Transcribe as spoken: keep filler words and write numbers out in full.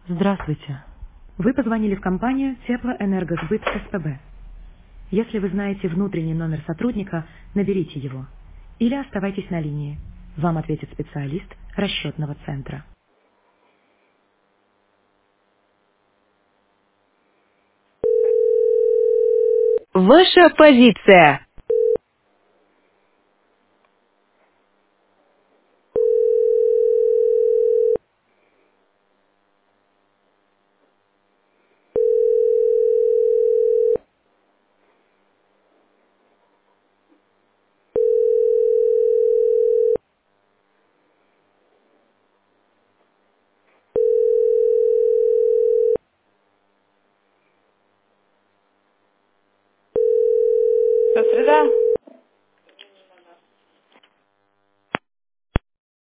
Здравствуйте. Вы позвонили в компанию Теплоэнергосбыт СПБ. Если вы знаете внутренний номер сотрудника, наберите его. Или оставайтесь на линии. Вам ответит специалист расчетного центра. Ваша позиция. До свидания.